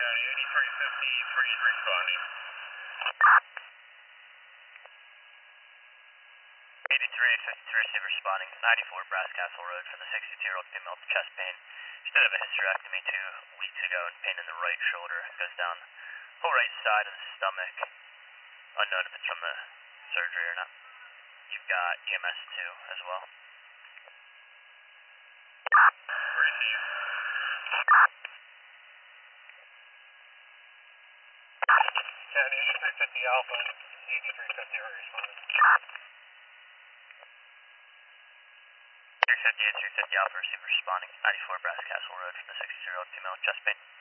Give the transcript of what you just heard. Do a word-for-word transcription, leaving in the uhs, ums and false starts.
eighty-three fifty-three responding. eighty-three fifty-three receiver responding. ninety-four Brass Castle Road for the sixty-two-year-old female with chest pain. She did have a hysterectomy two weeks ago and pain in the right shoulder. Goes down whole right side of the stomach. Unknown if it's from the surgery or not. You've got E M S two as well. Receive. County eighty-three fifty Alpha, eighty-three fifty are responding. eighty-three fifty, eighty-three fifty Alpha receiver responding. ninety-four Brass Castle Road for the sixty-two-year-old female with chest pain.